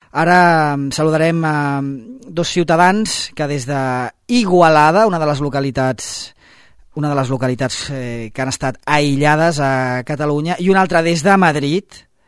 Ara saludarem dos ciutadans que des d'Igualada, una de les localitats que han estat aïllades a Catalunya, i una altra des de Madrid,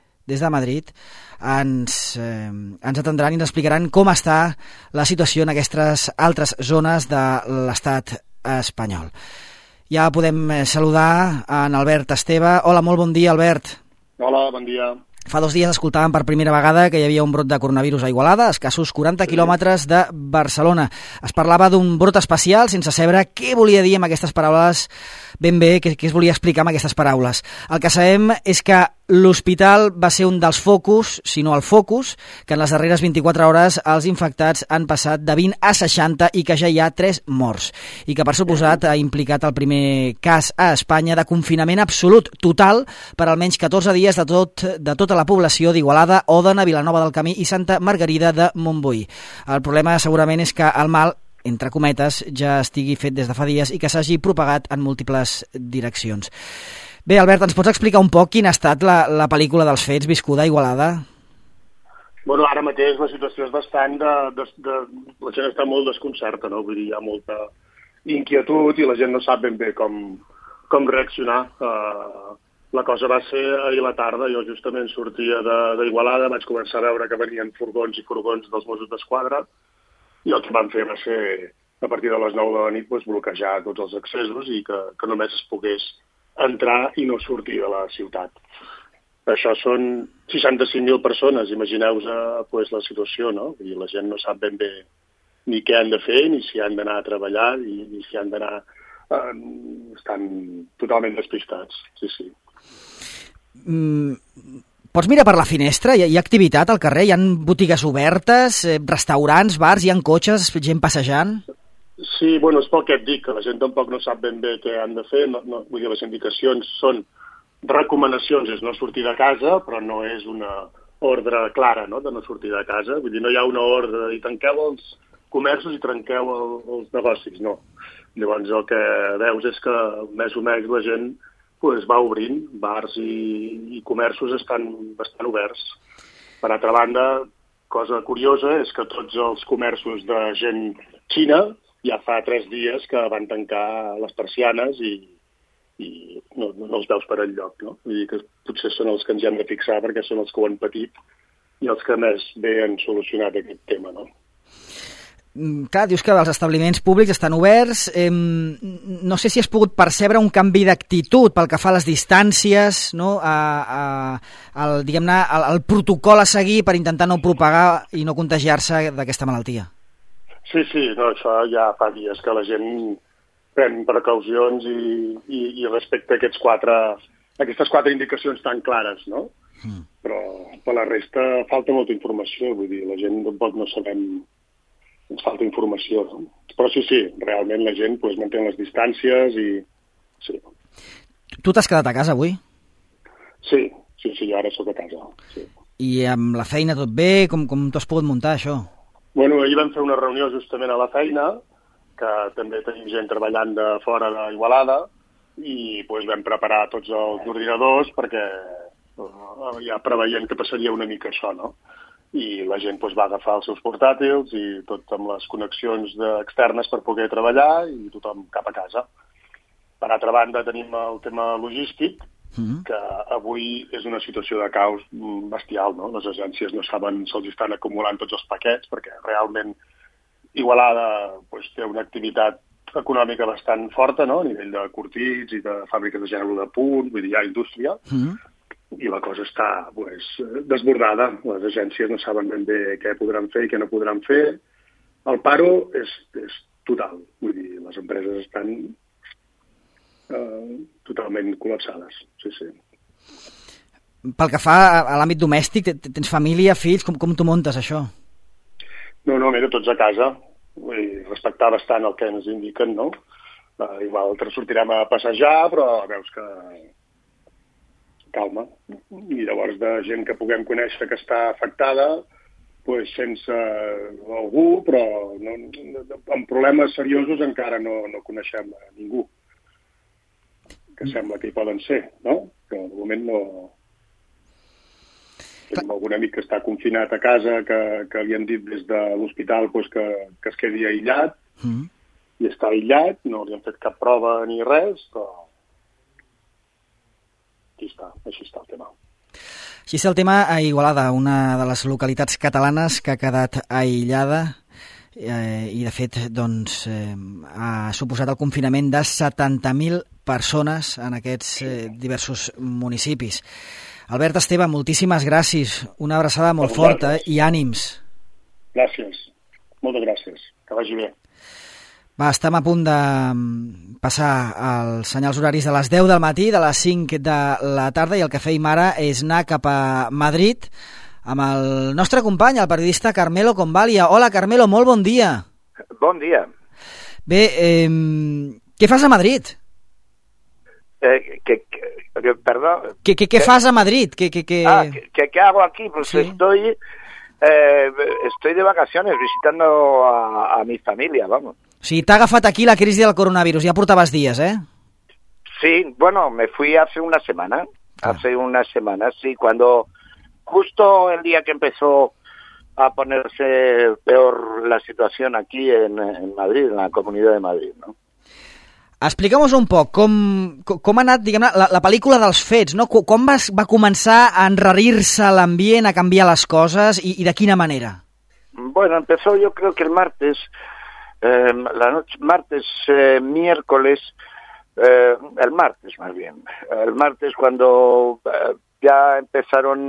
ens atendran i ens explicaran com està la situació en aquestes altres zones de l'estat espanyol. Ja podem saludar en Albert Esteve. Hola, molt bon dia, Albert. Hola, bon dia. Fa 2 dies escoltàvem per primera vegada que hi havia un brot de coronavirus a Igualada, a escassos 40 quilòmetres de Barcelona. Es parlava d'un brot especial sense saber què volia dir amb aquestes paraules ben bé, què es volia explicar amb aquestes paraules. El que sabem és que l'hospital va ser un dels focus, si no el focus, que en les darreres 24 hores els infectats han passat de 20 a 60 i que ja hi ha 3 morts. I que, per suposat, ha implicat el primer cas a Espanya de confinament absolut, total, per almenys 14 dies de tota la població d'Igualada, Òdena, Vilanova del Camí i Santa Margarida de Montbui. El problema segurament és que el mal, entre cometes, ja estigui fet des de fa dies i que s'hagi propagat en múltiples direccions. Bé, Albert, ens pots explicar un poc quina ha estat la pel·lícula dels fets viscuda a Igualada? Bueno, ara mateix la situació és bastant la gent està molt desconcerta, no? Vull dir, hi ha molta inquietud i la gent no sap ben bé com reaccionar. La cosa va ser ahir a la tarda, jo justament sortia d'Igualada, vaig començar a veure que venien furgons i furgons dels Mossos d'Esquadra i el que van fer va ser, a partir de les 9 de la nit, bloquejar tots els accessos i que només es pogués entrar i no sortir de la ciutat. Això són 65.000 persones, imagineu-vos la situació, no? I la gent no sap ben bé ni què han de fer, ni si han d'anar a treballar, ni si han d'anar... Estan totalment despistats, sí. Pots mirar per la finestra? Hi ha activitat al carrer? Hi ha botigues obertes, restaurants, bars, hi ha cotxes, gent passejant? Sí, bueno, és pel que et dic, que la gent tampoc no sap ben bé què han de fer. Vull dir, les indicacions són recomanacions, és no sortir de casa, però no és una ordre clara, no?, de no sortir de casa. Vull dir, no hi ha una ordre de dir tanqueu els comerços i trenqueu els negocis, no. Llavors el que veus és que més o menys la gent va obrint, bars i comerços estan bastant oberts. Per altra banda, cosa curiosa és que tots els comerços de gent xina ja fa 3 dies que van tancar les persianes i no els veus per enlloc, no? Vull dir que potser són els que ens hi hem de fixar perquè són els que ho han patit i els que més bé han solucionat aquest tema, no? Clar, dius que els establiments públics estan oberts. No sé si has pogut percebre un canvi d'actitud pel que fa a les distàncies, no? Al protocol a seguir per intentar no propagar i no contagiar-se d'aquesta malaltia. Sí, no, això ja fa dies que la gent pren precaucions i respecta aquestes 4 indicacions tan clares, no? Però per la resta falta molta informació, vull dir, la gent tampoc no sabem, ens falta informació, no? Però sí, realment la gent manté les distàncies i... Sí. Tu t'has quedat a casa avui? Sí, jo ara sóc a casa, sí. I amb la feina tot bé? Com t'ho has pogut muntar, això? Bueno, ahir vam fer una reunió justament a la feina, que també tenim gent treballant de fora d'Igualada, i vam preparar tots els ordinadors perquè ja preveient que passaria una mica això, no? I la gent va agafar els seus portàtils i tot amb les connexions externes per poder treballar i tothom cap a casa. Per altra banda, tenim el tema logístic, que avui és una situació de caos bestial, no? Les agències no saben, se'ls estan acumulant tots els paquets, perquè realment Igualada té una activitat econòmica bastant forta, no?, a nivell de cortits i de fàbriques de gènere de punt, vull dir, hi ha indústria, i la cosa està desbordada. Les agències no saben ben bé què podran fer i què no podran fer. El paro és total, vull dir, les empreses estan totalment col·lapsades, sí. Pel que fa a l'àmbit domèstic, tens família, fills, com t'ho muntes, això? No, mira, tots a casa. Vull dir, respectar bastant el que ens indiquen, no? Igual sortirem a passejar, però veus que calma. I llavors de gent que puguem conèixer que està afectada, sense algú, però amb problemes seriosos encara no coneixem a ningú. Que sembla que hi poden ser, no? Però de moment no... Tenim algun amic que està confinat a casa, que li han dit des de l'hospital pues, que es quedi aïllat, i està aïllat, no li han fet cap prova ni res, però així està el tema. Així està el tema a Igualada, una de les localitats catalanes que ha quedat aïllada i, de fet, doncs, ha suposat el confinament de 70.000 persones en aquests diversos municipis. Albert Esteve, moltíssimes gràcies. Una abraçada molt forta i ànims. Gràcies. Moltes gràcies. Que vagi bé. Va, estem a punt de passar als senyals horaris de les 10 del matí, de les 5 de la tarda, i el que feim ara és anar cap a Madrid amb el nostre company, el periodista Carmelo Convalia. Hola, Carmelo, molt bon dia. Bon dia. Bé, què fas a Madrid? Perdón. ¿Qué fas a Madrid? ¿Qué hago aquí? Pues sí. Estoy de vacaciones visitando a mi familia, vamos. Sí, t'ha agafat aquí la crisi del coronavirus, ja portaves dies, ¿eh? Sí, bueno, me fui hace una semana. Hace una semana, sí, cuando justo el día que empezó a ponerse peor la situación aquí en Madrid, en la Comunidad de Madrid, ¿no? Explica'm un poc com ha anat, diguem-ne, la pel·lícula dels fets, no? Com va començar a enrarir-se l'ambient, a canviar les coses i de quina manera? Bueno, empezó yo creo que el martes, miércoles, el martes más bien. El martes cuando ya empezaron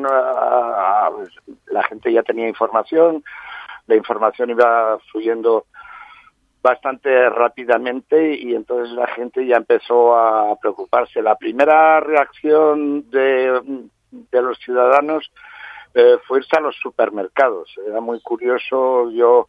la gente ya tenía información, la información iba fluyendo bastante rápidamente y entonces la gente ya empezó a preocuparse. La primera reacción de los ciudadanos fue irse a los supermercados. Era muy curioso. Yo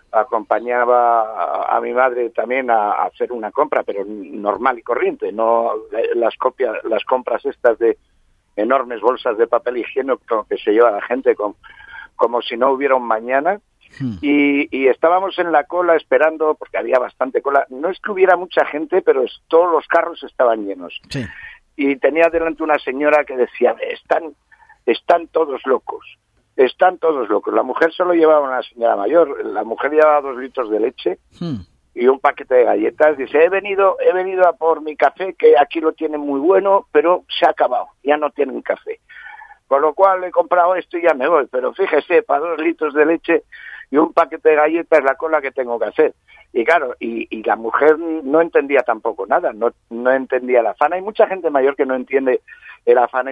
acompañaba a mi madre también a hacer una compra, pero normal y corriente, no las compras estas de enormes bolsas de papel higiénico que se lleva la gente como si no hubiera un mañana. Y estábamos en la cola esperando, porque había bastante cola. No es que hubiera mucha gente, pero todos los carros estaban llenos. Sí. Y tenía delante una señora que decía, están todos locos. Están todos locos. La mujer solo llevaba una señora mayor. La mujer llevaba 2 litros de leche y un paquete de galletas. Dice, he venido a por mi café, que aquí lo tienen muy bueno, pero se ha acabado. Ya no tienen café. Con lo cual he comprado esto y ya me voy. Pero fíjese, para 2 litros de leche y un paquete de galletas la cola que tengo que hacer. Y claro, y la mujer no entendía tampoco nada, no entendía el afán. Hay mucha gente mayor que no entiende el afán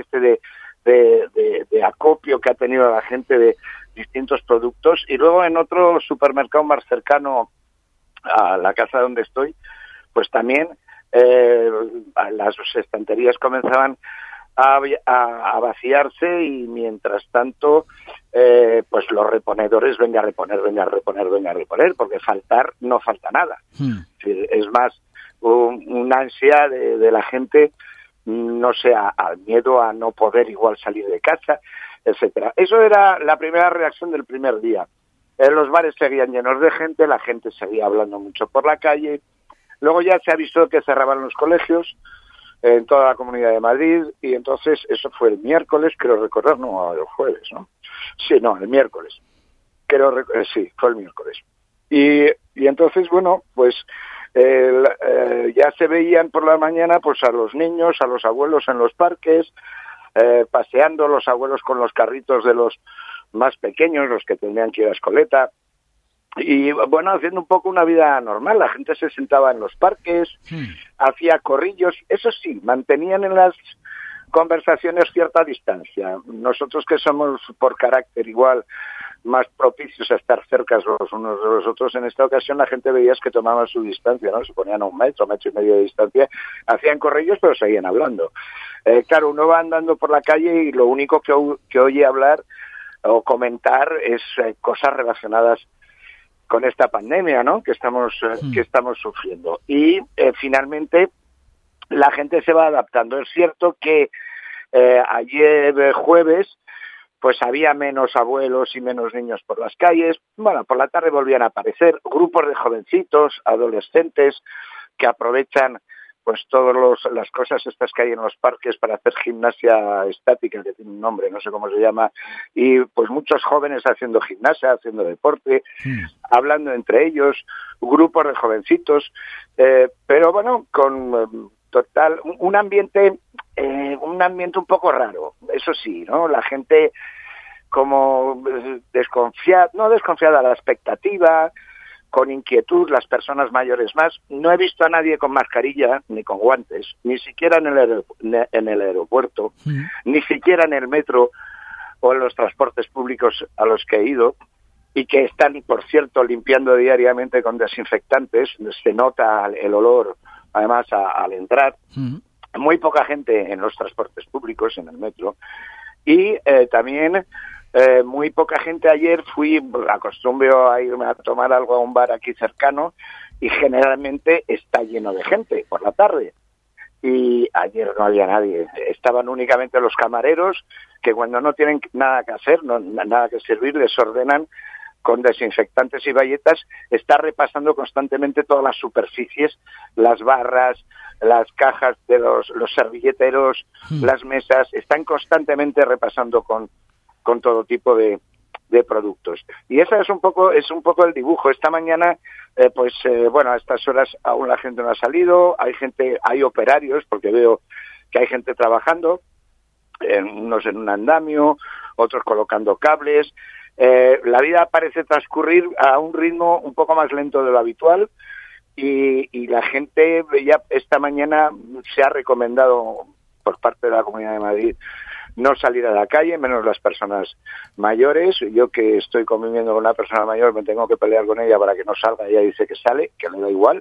de acopio que ha tenido la gente de distintos productos. Y luego en otro supermercado más cercano a la casa donde estoy, pues también las estanterías comenzaban a vaciarse y mientras tanto pues los reponedores venga a reponer, porque faltar no falta nada. Es más una ansia de la gente, no sé, al miedo a no poder igual salir de casa, etcétera. Eso era la primera reacción del primer día. Los bares seguían llenos de gente, la gente seguía hablando mucho por la calle. Luego ya se avisó que cerraban los colegios en toda la Comunidad de Madrid y entonces eso fue el miércoles, creo recordar, no, el jueves, ¿no? Sí, no, el miércoles. Sí, fue el miércoles. Y entonces, bueno, pues ya se veían por la mañana pues a los niños, a los abuelos en los parques, paseando los abuelos con los carritos de los más pequeños, los que tendrían que ir a escoleta. Y bueno, haciendo un poco una vida normal, la gente se sentaba en los parques, hacía corrillos, eso sí, mantenían en las conversaciones cierta distancia. Nosotros que somos por carácter igual más propicios a estar cerca los unos de los otros, en esta ocasión la gente veía que tomaban su distancia, ¿no? Se ponían a 1 metro, 1,5 metros de distancia, hacían corrillos pero seguían hablando. Claro, uno va andando por la calle y lo único que oye hablar o comentar es cosas relacionadas con esta pandemia, ¿no? que estamos sufriendo. Y finalmente la gente se va adaptando. Es cierto que ayer jueves pues había menos abuelos y menos niños por las calles. Bueno, por la tarde volvían a aparecer grupos de jovencitos, adolescentes, que aprovechan pues todas las cosas estas que hay en los parques para hacer gimnasia estática, que tiene un nombre, no sé cómo se llama, y pues muchos jóvenes haciendo gimnasia, haciendo deporte, hablando entre ellos, grupos de jovencitos, pero bueno, con total un ambiente un poco raro, eso sí, ¿no? La gente como no desconfiada, a la expectativa, con inquietud, las personas mayores más. No he visto a nadie con mascarilla ni con guantes, ni siquiera en el aeropuerto, ni siquiera en el metro o en los transportes públicos a los que he ido, y que están, por cierto, limpiando diariamente con desinfectantes. Se nota el olor, además, al entrar. Muy poca gente en los transportes públicos, en el metro. Y también muy poca gente. Ayer acostumbro a irme a tomar algo a un bar aquí cercano, y generalmente está lleno de gente por la tarde. Y ayer no había nadie. Estaban únicamente los camareros, que cuando no tienen nada que hacer, nada que servir, les ordenan con desinfectantes y bayetas, está repasando constantemente todas las superficies, las barras, las cajas de los servilleteros, las mesas, están constantemente repasando con todo tipo de productos. Y ese es un poco el dibujo. Esta mañana, bueno, a estas horas aún la gente no ha salido, hay operarios, porque veo que hay gente trabajando, unos en un andamio, otros colocando cables. La vida parece transcurrir a un ritmo un poco más lento de lo habitual, y la gente ya esta mañana se ha recomendado por parte de la Comunidad de Madrid no salir a la calle, menos las personas mayores. Yo, que estoy conviviendo con una persona mayor, me tengo que pelear con ella para que no salga. Ella dice que sale, que le da igual.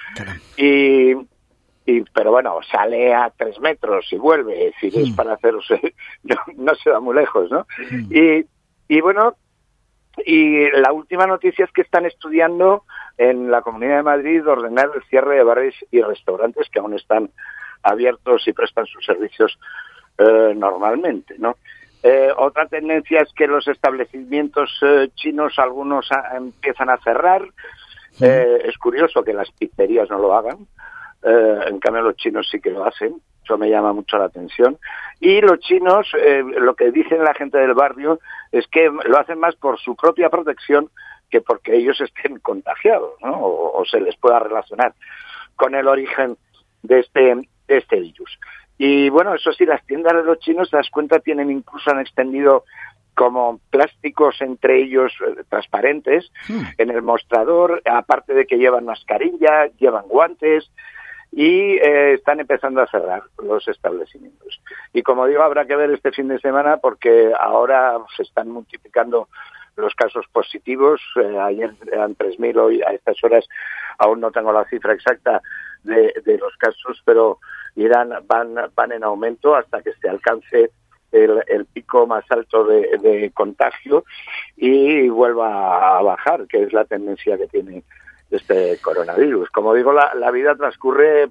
Pero bueno, sale a 3 metros y vuelve, es decir, es para hacerse, no se va muy lejos, ¿no? Y bueno, y la última noticia es que están estudiando en la Comunidad de Madrid ordenar el cierre de bares y restaurantes que aún están abiertos y prestan sus servicios normalmente, ¿no? Otra tendencia es que los establecimientos chinos, algunos empiezan a cerrar. Es curioso que las pizzerías no lo hagan, en cambio los chinos sí que lo hacen. Eso me llama mucho la atención. Y los chinos, lo que dicen la gente del barrio es que lo hacen más por su propia protección que porque ellos estén contagiados, ¿no? O se les pueda relacionar con el origen de este virus. Y bueno, eso sí, las tiendas de los chinos, te das cuenta, han extendido como plásticos entre ellos transparentes en el mostrador, aparte de que llevan mascarilla, llevan guantes, y están empezando a cerrar los establecimientos. Y como digo, habrá que ver este fin de semana, porque ahora se están multiplicando los casos positivos. Ayer eran 3.000, hoy a estas horas aún no tengo la cifra exacta de los casos, pero van en aumento hasta que se alcance el pico más alto de contagio y vuelva a bajar, que es la tendencia que tiene este coronavirus. Como digo, la vida transcurre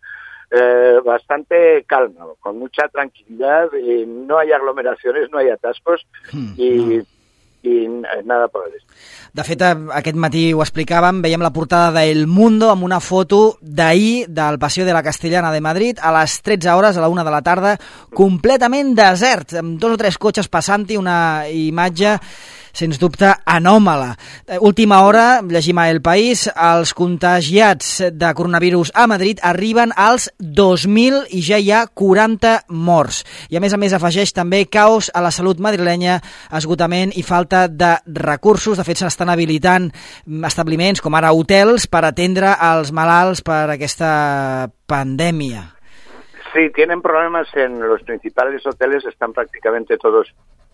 bastante calma, con mucha tranquilidad, no hay aglomeraciones, no hay atascos i nada por el estilo. De fet, aquest matí ho explicàvem, veiem la portada d'El Mundo amb una foto d'ahir del Paseo de la Castellana de Madrid a les 13 hores, a la 1 de la tarda, completament desert, amb 2 o 3 cotxes passant-hi, una imatge sens dubte anòmala. Última hora, llegim a El País, els contagiats de coronavirus a Madrid arriben als 2.000 i ja hi ha 40 morts. I a més afegeix també caos a la salut madrilenya, esgotament i falta de recursos. De fet, s'estan habilitant establiments, com ara hotels, per atendre els malalts per aquesta pandèmia. Sí, tienen problemas en los principales hoteles, están prácticamente todos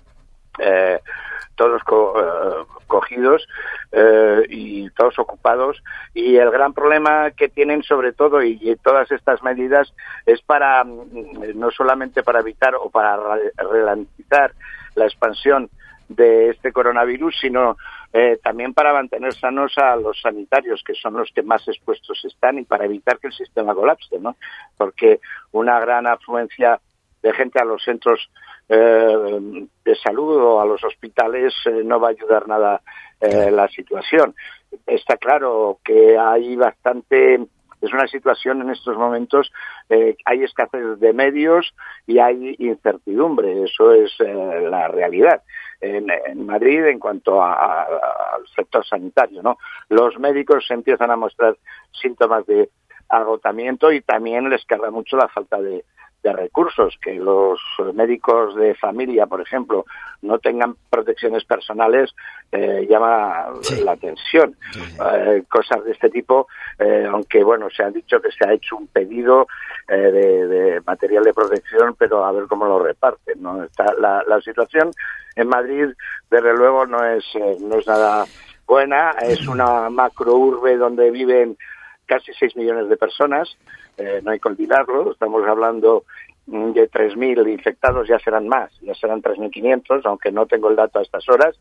cogidos y todos ocupados, y el gran problema que tienen sobre todo y todas estas medidas es para no solamente para evitar o para ralentizar la expansión de este coronavirus, sino también para mantener sanos a los sanitarios, que son los que más expuestos están, y para evitar que el sistema colapse, ¿no? Porque una gran afluencia de gente a los centros de salud o a los hospitales no va a ayudar nada la situación. Está claro que hay bastante es una situación en estos momentos, hay escasez de medios y hay incertidumbre, eso es la realidad. En Madrid, en cuanto al sector sanitario, ¿no? Los médicos empiezan a mostrar síntomas de agotamiento y también les carga mucho la falta de recursos, que los médicos de familia, por ejemplo, no tengan protecciones personales, llama la atención. Cosas de este tipo, aunque bueno, se ha dicho que se ha hecho un pedido de material de protección, pero a ver cómo lo reparten, ¿no? La situación en Madrid, desde luego, no es nada buena. Es una macrourbe donde viven casi 6 millones de personas, no hay que olvidarlo, estamos hablando de 3.000 infectados, ya serán más, ya serán 3.500, aunque no tengo el dato a estas horas,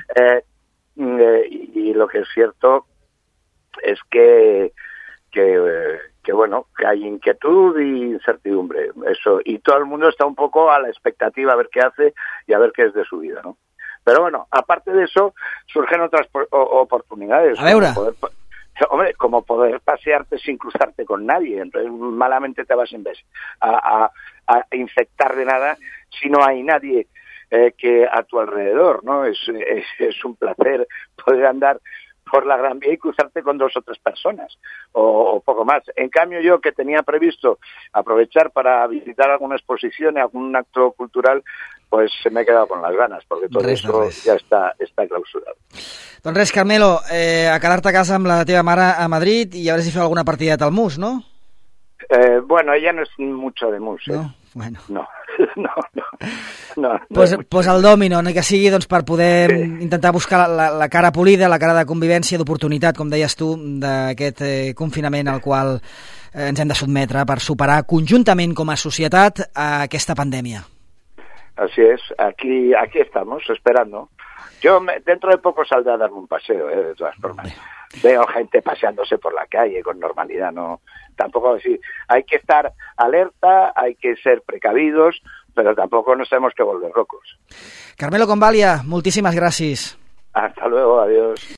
y lo que es cierto es que bueno, que hay inquietud y incertidumbre, eso, y todo el mundo está un poco a la expectativa a ver qué hace y a ver qué es de su vida, ¿no? Pero bueno, aparte de eso, surgen otras oportunidades. A veure. Como poder pasearte sin cruzarte con nadie. Entonces, malamente te vas a infectar de nada si no hay nadie que a tu alrededor, ¿no? Es un placer poder andar por la Gran Vía y cruzarte con 2 o 3 personas, o poco más. En cambio, yo que tenía previsto aprovechar para visitar alguna exposición, algún acto cultural, pues se me he quedado con las ganas, porque todo eso ja està clausurat. Doncs res, Carmelo, a quedar-te a casa amb la teva mare a Madrid i a veure si feu alguna partideta al mus, no? Bueno, ella no es mucho de mus, No? Bueno. No. Pues el dòmino, ni que sigui doncs, per poder intentar buscar la cara polida, la cara de convivència, d'oportunitat, com deies tu, d'aquest confinament al qual ens hem de sotmetre per superar conjuntament com a societat aquesta pandèmia. Así es, aquí estamos, esperando. Yo dentro de poco saldré a darme un paseo, de todas formas. Veo gente paseándose por la calle con normalidad, no. Tampoco así. Hay que estar alerta, hay que ser precavidos, pero tampoco nos tenemos que volver locos. Carmelo Convalia, moltíssimes gràcies. Hasta luego, adiós.